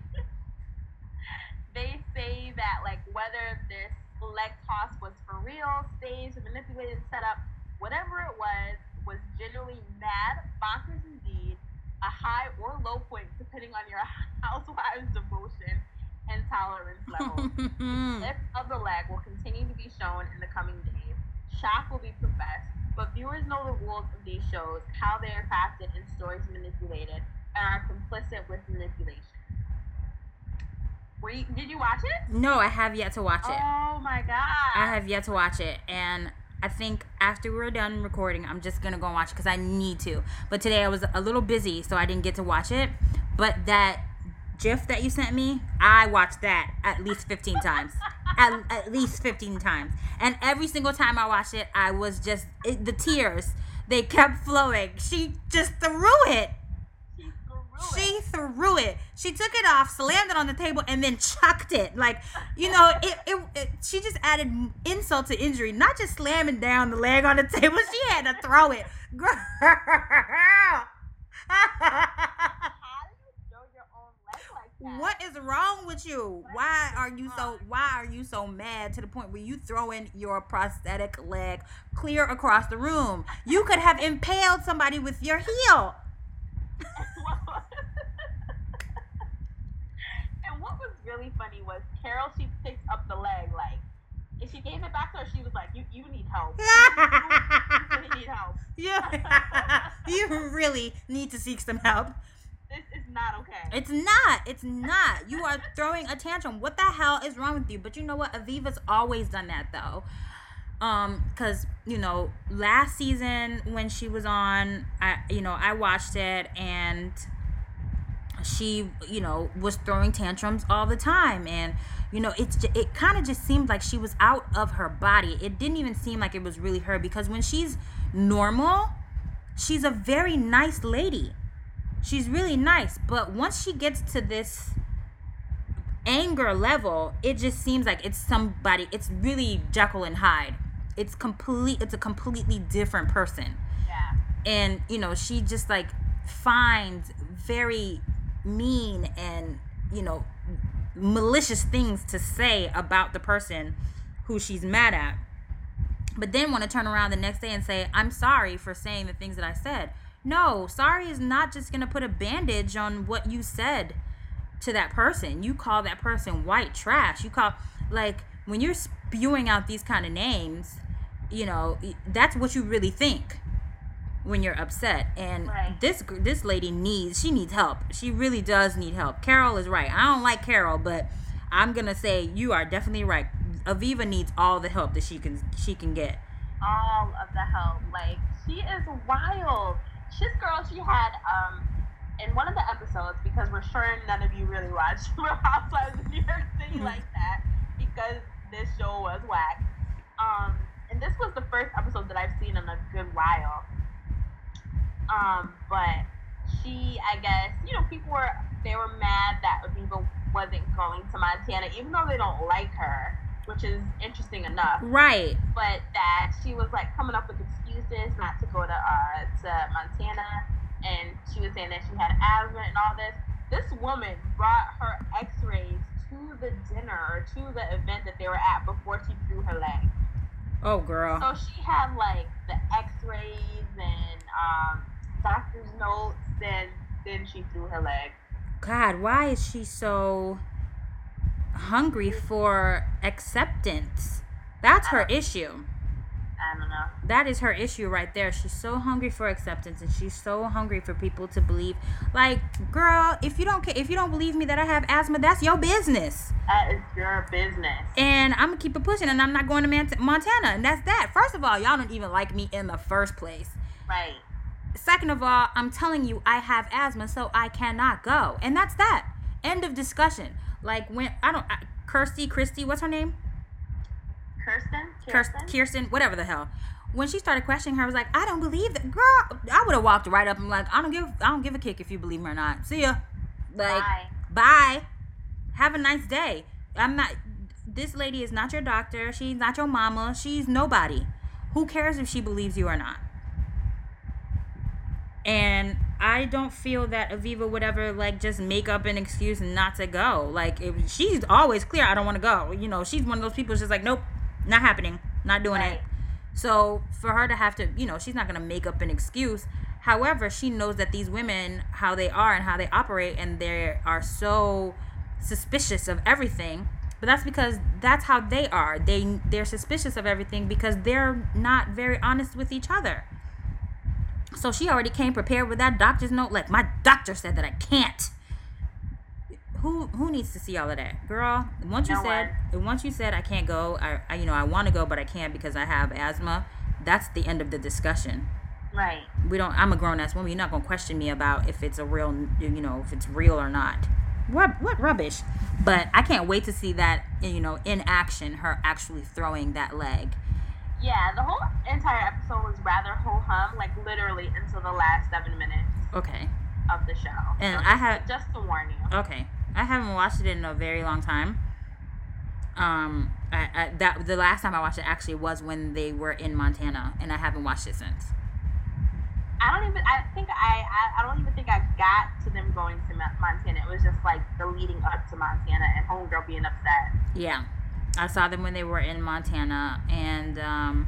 they say that like whether this leg toss was for real, staged, manipulated, set up, whatever it was, was generally mad, bonkers indeed, a high or low point depending on your housewives' devotion and tolerance level. The clip of the leg will continue to be shown in the coming days. Shock will be professed, but viewers know the rules of these shows, how they are crafted and stories manipulated, and are complicit with manipulation. Were you, did you watch it? No, I have yet to watch it. Oh my god. I have yet to watch it, and I think after we're done recording, I'm just gonna go and watch it because I need to. But today I was a little busy, so I didn't get to watch it. But that GIF that you sent me, I watched that at least fifteen times. At, at least fifteen times. And every single time I watched it, I was just, it, the tears, they kept flowing. She just threw it. She threw it. She threw it. She took it off, slammed it on the table, and then chucked it. Like, you know, it, it, it she just added insult to injury. Not just slamming down the leg on the table. She had to throw it. Girl. What is wrong with you? Why are you so why are you so mad to the point where you throwing your prosthetic leg clear across the room? You could have impaled somebody with your heel. And what was really funny was Carol, she picks up the leg like, and she gave it back to her. She was like, you you need help. You, you really need help. Yeah. You really need to seek some help. This is not okay. It's not. It's not. You are throwing a tantrum. What the hell is wrong with you? But you know what? Aviva's always done that though. Um, cause you know, last season when she was on, I you know I watched it and she you know was throwing tantrums all the time, and you know it's just, it kind of just seemed like she was out of her body. It didn't even seem like it was really her, because when she's normal, she's a very nice lady. She's really nice, but once she gets to this anger level, it just seems like it's somebody, it's really Jekyll and Hyde. It's complete, it's a completely different person. Yeah. And, you know, she just like finds very mean and, you know, malicious things to say about the person who she's mad at. But then want to turn around the next day and say, I'm sorry for saying the things that I said. No, sorry is not just going to put a bandage on what you said to that person. You call that person white trash. You call, like, when you're spewing out these kind of names, you know, that's what you really think when you're upset. And right. this this lady needs, she needs help. She really does need help. Carol is right. I don't like Carol, but I'm going to say you are definitely right. Aviva needs all the help that she can she can get. All of the help. Like, she is wild. This girl, she had, um, in one of the episodes, because we're sure none of you really watch Real Housewives of New York City like that, because this show was whack. Um, and this was the first episode that I've seen in a good while. Um, but she, I guess, you know, people were, they were mad that Aviva wasn't going to Montana, even though they don't like her, which is interesting enough. Right. But that she was like coming up with excuses not to go to uh to Montana, and she was saying that she had asthma and all this. This woman brought her x-rays to the dinner or to the event that they were at before she threw her leg. Oh, girl. So she had like the x-rays and um, doctor's notes, and then she threw her leg. God, why is she so hungry for acceptance? That's her issue. I don't know. That is her issue right there. She's so hungry for acceptance, and she's so hungry for people to believe. Like, girl, if you don't if you don't believe me that I have asthma, that's your business. That is your business. And I'm gonna keep it pushing, and I'm not going to Man- Montana, and that's that. First of all, y'all don't even like me in the first place. Right. Second of all, I'm telling you I have asthma, so I cannot go, and that's that. End of discussion. Like when I don't, I, Kirsty, Christy, what's her name? Kirsten? Kirsten? Kirsten, whatever the hell. When she started questioning her, I was like, I don't believe that, girl. I would have walked right up and like, I don't give, I don't give a kick if you believe me or not. See ya. Like, bye. Bye. Have a nice day. I'm not. This lady is not your doctor. She's not your mama. She's nobody. Who cares if she believes you or not? And I don't feel that Aviva would ever like just make up an excuse not to go. Like if she's always clear, I don't want to go. You know, she's one of those people who's just like, nope, not happening, not doing right. it. So for her to have to, you know, she's not gonna make up an excuse. However, she knows that these women, how they are and how they operate, and they are so suspicious of everything. But that's because that's how they are. They they're suspicious of everything because they're not very honest with each other. So she already came prepared with that doctor's note. Like, my doctor said that I can't. Who who needs to see all of that, girl? Once you no said one. once you said I can't go, I, I you know I want to go, but I can't because I have asthma. That's the end of the discussion. Right. We don't. I'm a grown ass woman. You're not gonna question me about if it's a real, you know, if it's real or not. What what rubbish? But I can't wait to see that, you know, in action. Her actually throwing that leg. Yeah, the whole entire episode was rather ho-hum, like literally until the last seven minutes. Okay. Of the show. And so I have just to warn you. Okay, I haven't watched it in a very long time. Um, I, I that the last time I watched it actually was when they were in Montana, and I haven't watched it since. I don't even. I think I, I. I don't even think I got to them going to Montana. It was just like the leading up to Montana and homegirl being upset. Yeah, I saw them when they were in Montana, and um,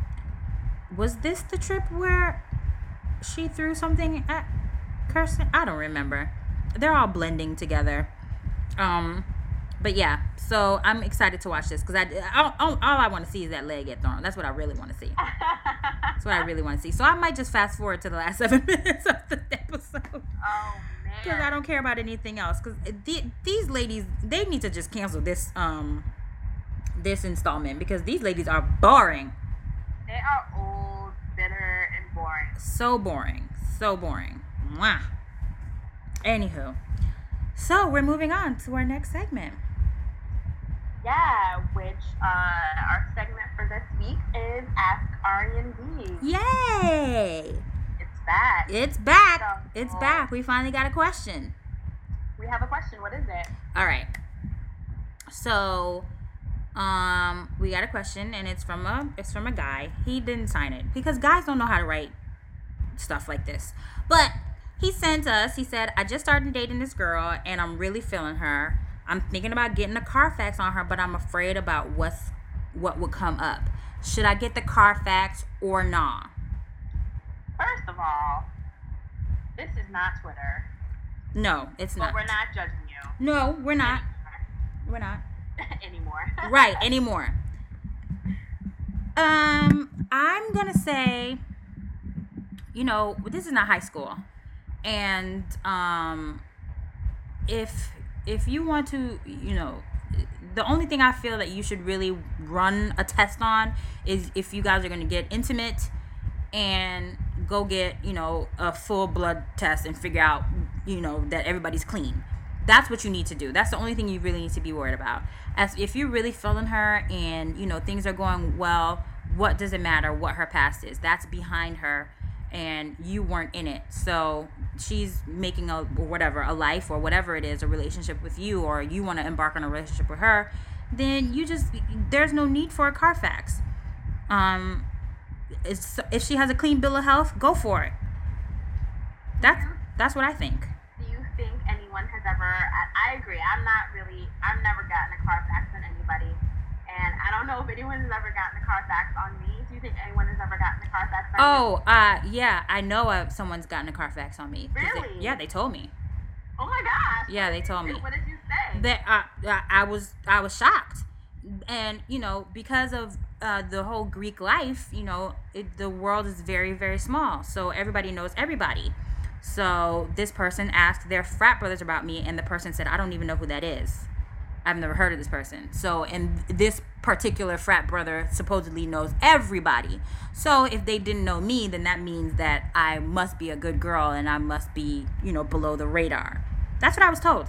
was this the trip where she threw something at Kirsten? I don't remember. They're all blending together. Um, but yeah, so I'm excited to watch this because I all, all, all I want to see is that leg get thrown. That's what I really want to see. That's what I really want to see. So I might just fast forward to the last seven minutes of the episode. Oh man! Because I don't care about anything else. Because the, these ladies, they need to just cancel this um this installment because these ladies are boring. They are old, bitter, and boring. So boring. So boring. Mwah. Anywho, so we're moving on to our next segment. Yeah, which uh, our segment for this week is Ask Ari and D. Yay! It's back. It's back. So, It's back. We finally got a question. We have a question. What is it? All right. So, um, we got a question, and it's from a it's from a guy. He didn't sign it because guys don't know how to write stuff like this. But he sent us. He said, "I just started dating this girl, and I'm really feeling her. I'm thinking about getting a Carfax on her, but I'm afraid about what's what would come up. Should I get the Carfax or nah?" First of all, this is not Twitter. No, it's but not. But we're not judging you. No, we're not. We're not. Anymore. Right, anymore. Um, I'm gonna say, you know, this is not high school. And um, if if you want to, you know, the only thing I feel that you should really run a test on is if you guys are going to get intimate and go get, you know, a full blood test and figure out, you know, that everybody's clean. That's what you need to do. That's the only thing you really need to be worried about. As if you're really feeling her and, you know, things are going well, what does it matter what her past is? That's behind her. And you weren't in it, so she's making a whatever a life or whatever it is, a relationship with you, or you want to embark on a relationship with her, then you just there's no need for a Carfax. Um, it's, if she has a clean bill of health, go for it. That's that's what I think. Do you think anyone has ever? I, I agree. I'm not really I've never gotten a Carfax on anybody, and I don't know if anyone has ever gotten a Carfax on me. Do you think anyone has ever gotten a Carfax on Oh, you? uh, yeah, I know uh, someone's gotten a Carfax on me. 'Cause Really? They, yeah, they told me. Oh my gosh. Yeah, they told me. What did you say? That uh, I was I was shocked, and you know because of uh, the whole Greek life, you know it, the world is very very small, so everybody knows everybody. So this person asked their frat brothers about me, and the person said, "I don't even know who that is. I've never heard of this person." So, and this particular frat brother supposedly knows everybody. So if they didn't know me, then that means that I must be a good girl and I must be, you know, below the radar. That's what I was told.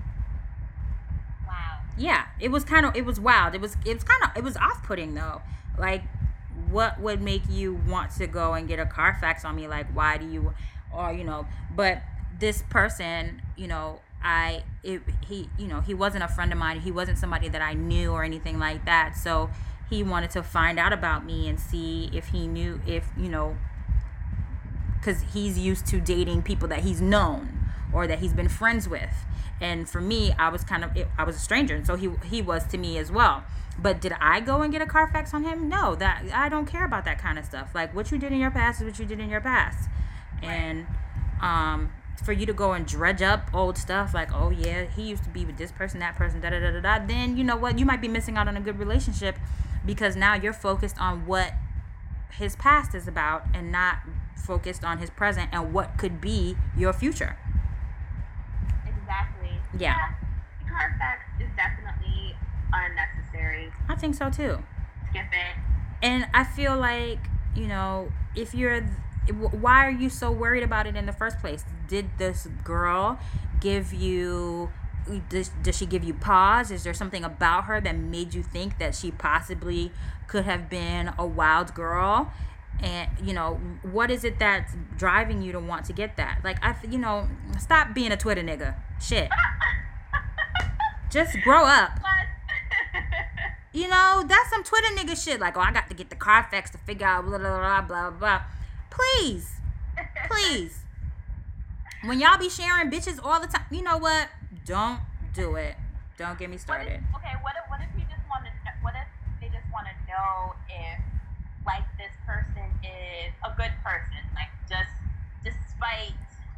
Wow. Yeah, it was kind of, it was wild. It was, it was kind of, it was off-putting though. Like, what would make you want to go and get a Carfax on me? Like, why do you, or, you know, but this person, you know, I it, he you know he wasn't a friend of mine. He wasn't somebody that I knew or anything like that. So he wanted to find out about me and see if he knew if you know because he's used to dating people that he's known or that he's been friends with. And for me, I was kind of I was a stranger, and so he he was to me as well. But did I go and get a Carfax on him? No, that I don't care about that kind of stuff. Like what you did in your past is what you did in your past, and um. for you to go and dredge up old stuff like, oh yeah, he used to be with this person, that person, da da da da da, then you know what, you might be missing out on a good relationship because now you're focused on what his past is about and not focused on his present and what could be your future. Exactly. Yeah. yeah. The Carfax is definitely unnecessary. I think so too. Skip it. And I feel like, you know, if you're why are you so worried about it in the first place? Did this girl give you does, does she give you pause? Is there something about her that made you think that she possibly could have been a wild girl? And you know, what is it that's driving you to want to get that? Like I you know, stop being a Twitter nigga. Shit. Just grow up. You know, that's some Twitter nigga shit. Like, oh, I got to get the Carfax to figure out blah blah blah blah blah. Please, please. When y'all be sharing bitches all the time, you know what? Don't do it. Don't get me started. What if, okay, what if what if you just want to? What if they just want to know if, like, this person is a good person, like, just despite.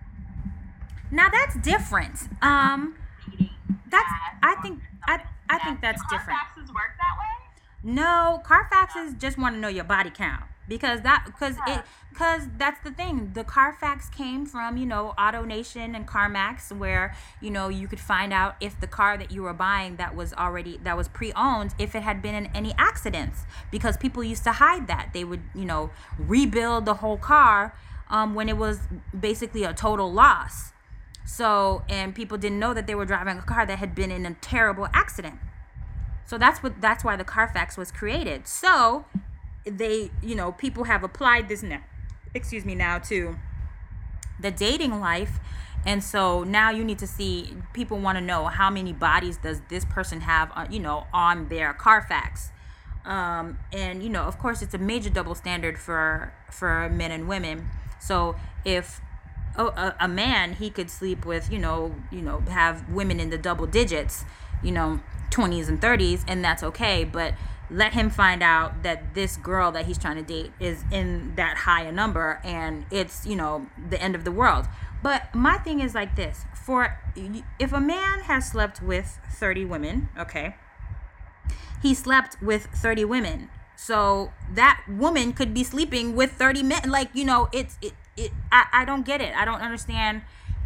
Now that's different. Um, that's I think I I think that's different. Carfaxes work that way? No, Carfaxes just want to know your body count. Because that, because it, because that's the thing. The Carfax came from, you know, AutoNation and CarMax, where, you know, you could find out if the car that you were buying that was already, that was pre-owned, if it had been in any accidents. Because people used to hide that. They would, you know, rebuild the whole car um, when it was basically a total loss. So, and people didn't know that they were driving a car that had been in a terrible accident. So that's what, that's why the Carfax was created. So they, you know, people have applied this now, excuse me, now to the dating life. And so now you need to see, people want to know how many bodies does this person have, uh, you know, on their Carfax. Um, and, you know, of course, it's a major double standard for, for men and women. So if oh, a, a man, he could sleep with, you know, you know, have women in the double digits, you know, twenties and thirties, and that's okay. But let him find out that this girl that he's trying to date is in that high a number, and it's, you know, the end of the world. But my thing is like this: for if a man has slept with thirty women, okay, he slept with thirty women, so that woman could be sleeping with thirty men. Like, you know, it's it it I, I don't get it. I don't understand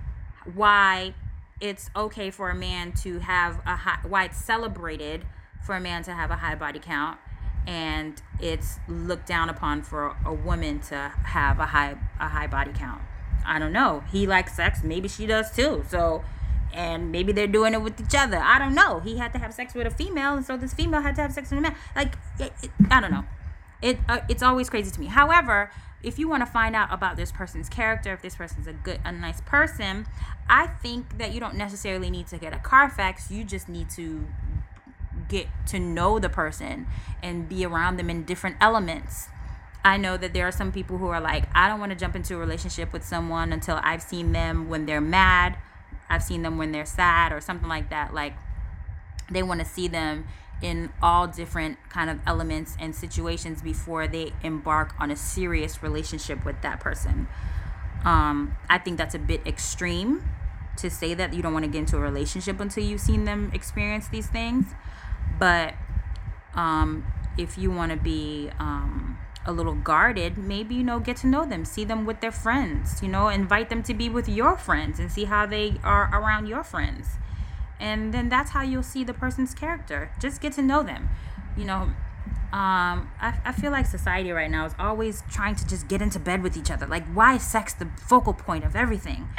why it's okay for a man to have a high, why it's celebrated for a man to have a high body count, and it's looked down upon for a woman to have a high a high body count. I don't know. He likes sex, maybe she does too. So, and maybe they're doing it with each other. I don't know. He had to have sex with a female, and so this female had to have sex with a man. Like, it, it, I don't know. It uh, it's always crazy to me. However, if you want to find out about this person's character, if this person's a good, a nice person, I think that you don't necessarily need to get a Carfax. You just need to get to know the person and be around them in different elements. I know that there are some people who are like, I don't want to jump into a relationship with someone until I've seen them when they're mad, I've seen them when they're sad, or something like that. Like, they want to see them in all different kind of elements and situations before they embark on a serious relationship with that person. Um, I think that's a bit extreme to say that you don't want to get into a relationship until you've seen them experience these things. But um, if you want to be um, a little guarded, maybe, you know, get to know them, see them with their friends, you know, invite them to be with your friends and see how they are around your friends. And then that's how you'll see the person's character. Just get to know them. You know, um, I, I feel like society right now is always trying to just get into bed with each other. Like, why is sex the focal point of everything?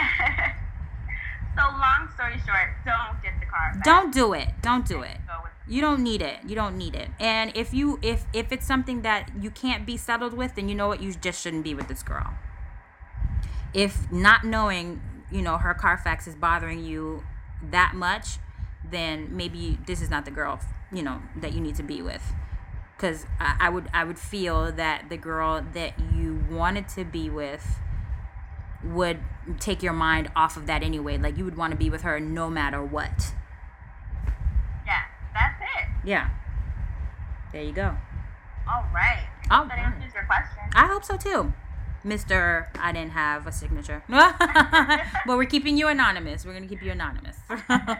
So long story short, don't get the car back. Don't do it. Don't do it. Go with You don't need it. You don't need it. And if you if if it's something that you can't be settled with, then you know what, you just shouldn't be with this girl. If not knowing, you know, her Carfax is bothering you that much, then maybe this is not the girl, you know, that you need to be with. Because I, I would I would feel that the girl that you wanted to be with would take your mind off of that anyway. Like, you would want to be with her no matter what. Yeah, that's it. Yeah. There you go. All right. All that right. answers your question. I hope so too. Mister I didn't have a signature. But we're keeping you anonymous. We're going to keep you anonymous. All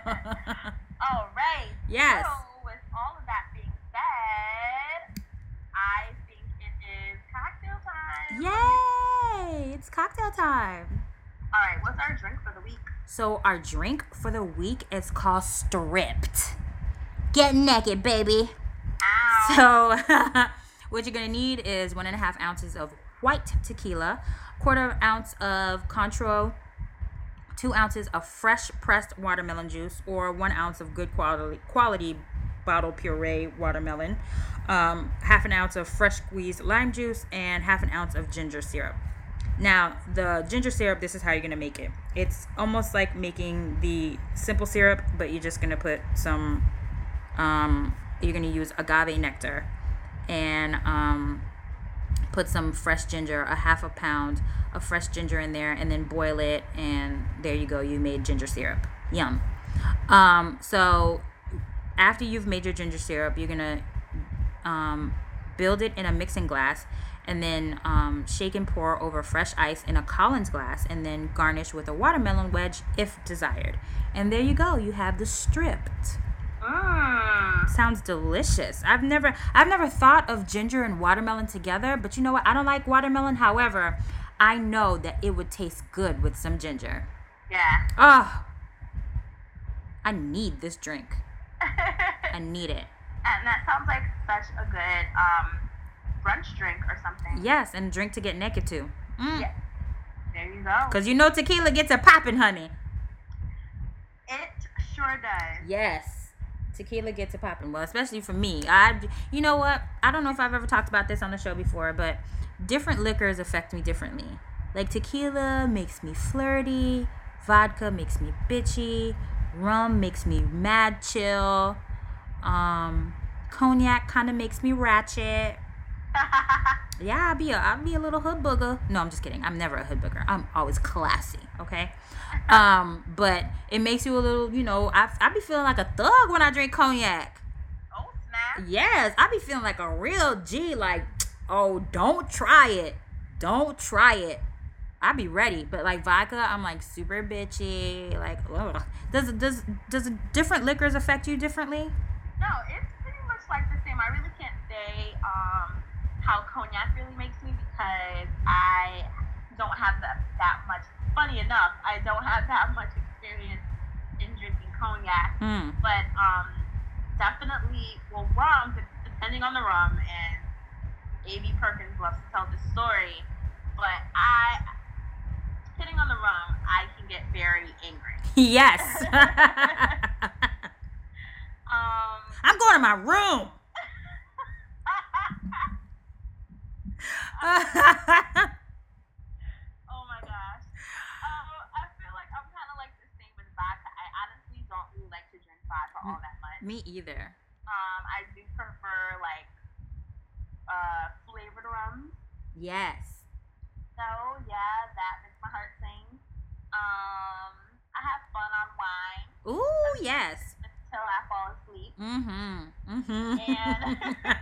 right. Yes. So, with all of that being said, I think it is cocktail time. Yay! It's cocktail time. All right. What's our drink for the week? So our drink for the week is called Stripped. Get naked, baby. Ow. So what you're going to need is one and a half ounces of white tequila, quarter ounce of Cointreau, two ounces of fresh pressed watermelon juice, or one ounce of good quality quality bottle puree watermelon, um, half an ounce of fresh squeezed lime juice, and half an ounce of ginger syrup. Now, the ginger syrup, this is how you're going to make it. It's almost like making the simple syrup, but you're just going to put some, um, you're going to use agave nectar and um, put some fresh ginger, a half a pound of fresh ginger in there, and then boil it, and there you go. You made ginger syrup. Yum. Um, so after you've made your ginger syrup, you're going to um, build it in a mixing glass, and then um, shake and pour over fresh ice in a Collins glass, and then garnish with a watermelon wedge if desired. And there you go. You have the Stripped. Mmm. Sounds delicious. I've never I've never thought of ginger and watermelon together, but you know what? I don't like watermelon. However, I know that it would taste good with some ginger. Yeah. Oh, I need this drink. I need it. And that sounds like such a good um, brunch drink or something. Yes, and drink to get naked too. Mm. Yeah. There you go. Because you know tequila gets a poppin', honey. It sure does. Yes. Tequila gets a poppin'. Well, especially for me. I, you know what? I don't know if I've ever talked about this on the show before, but different liquors affect me differently. Like, tequila makes me flirty. Vodka makes me bitchy. Rum makes me mad chill. Um, cognac kind of makes me ratchet. Yeah, I'll be a, I'll be a little hood booger. No, I'm just kidding. I'm never a hood booger. I'm always classy, okay? Um, but it makes you a little, you know, I, I be feeling like a thug when I drink cognac. Oh, snap. Yes, I be feeling like a real G, like, oh, don't try it. Don't try it. I be ready. But like vodka, I'm like super bitchy. Like, ugh. Does does does different liquors affect you differently? No, it's pretty much like the same. I really can't say um, how cognac really makes me because I don't have that, that much. Funny enough, I don't have that much experience in drinking cognac. Mm. But um, definitely, well, rum, depending on the rum, and A B Perkins loves to tell this story, but I, depending on the rum, I can get very angry. Yes. um, I'm going to my room. Oh my gosh. Um, I feel like I'm kind of like the same with vodka. I honestly don't really like to drink vodka all that much. Me either. Um, I do prefer like uh flavored rums. Yes. So yeah, that makes my heart sing. Um, I have fun on wine Ooh, yes. until I fall asleep. Mm-hmm. Mm-hmm. And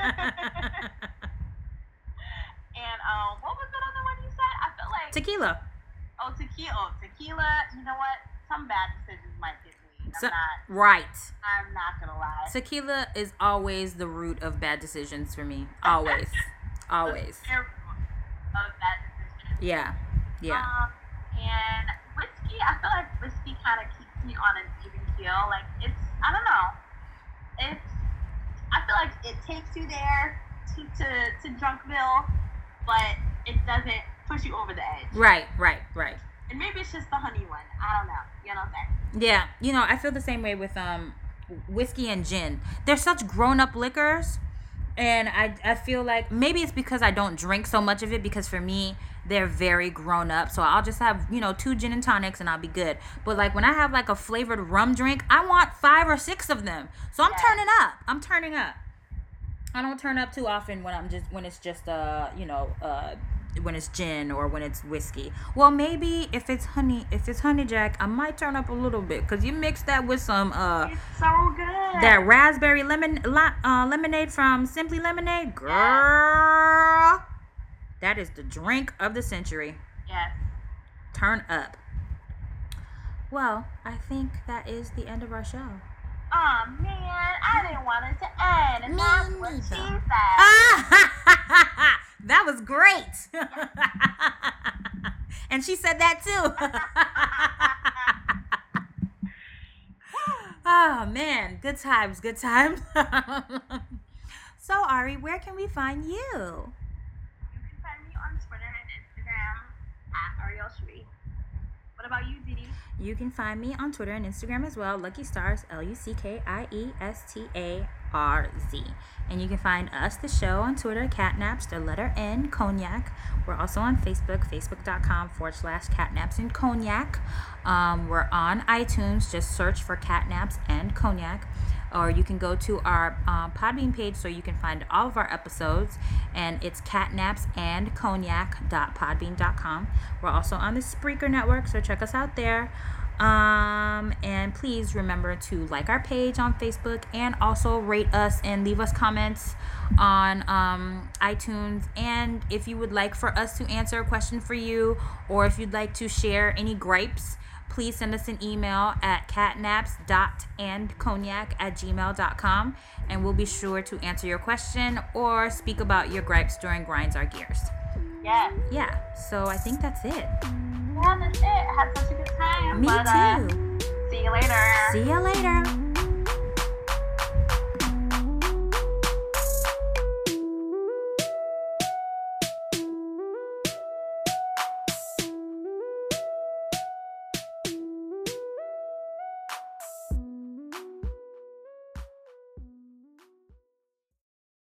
and um, what was the other one you said? I feel like Tequila. Oh, tequila. Oh, tequila. You know what? Some bad decisions might get made. I'm So, not. right. I'm not gonna lie. Tequila is always the root of bad decisions for me. Always. Always. The root of bad decisions. Yeah. Yeah. Um, and whiskey. I feel like whiskey kind of keeps me on an even keel. Like it's. I don't know. It's. I feel like it takes you there to to, to Drunkville, but it doesn't push you over the edge. Right, right, right. And maybe it's just the honey one. I don't know. You know what I'm saying? Yeah, you know, I feel the same way with um whiskey and gin. They're such grown-up liquors, and I I feel like maybe it's because I don't drink so much of it, because for me they're very grown up. So I'll just have, you know, two gin and tonics and I'll be good. But like when I have like a flavored rum drink, I want five or six of them. So I'm Yeah. turning up. I'm turning up. I don't turn up too often when I'm just when it's just uh you know uh when it's gin or when it's whiskey. Well, maybe if it's honey if it's honey jack, I might turn up a little bit, because you mix that with some uh It's so good. that raspberry lemon li- uh, lemonade from Simply Lemonade, girl. That is the drink of the century. Yes. Turn up. Well, I think that is the end of our show. Oh man, I didn't want it to end. And Me that's what she neither. said. That was great. And she said that too. Oh man, good times, good times. So Ari, where can we find you? You can find me on Twitter and Instagram at Ariel Shree. What about you, Didi? You can find me on Twitter and Instagram as well, Lucky Stars, L U C K I E S T A R Z. And you can find us, the show, on Twitter, Catnaps, the letter N, Cognac. We're also on Facebook, facebook.com forward slash Catnaps and Cognac. Um, we're on iTunes, just search for Catnaps and Cognac. Or you can go to our uh, Podbean page so you can find all of our episodes, and it's catnaps and cognac dot podbean dot com. We're also on the Spreaker Network, so check us out there. Um, and please remember to like our page on Facebook, and also rate us and leave us comments on um, iTunes. And if you would like for us to answer a question for you, or if you'd like to share any gripes, please send us an email at catnaps dot and cognac at gmail dot com, and we'll be sure to answer your question or speak about your gripes during Grinds Our Gears. Yes. Yeah, so I think that's it. Yeah, that's it. I had such a good time. Me but, uh, too. see you later. See you later.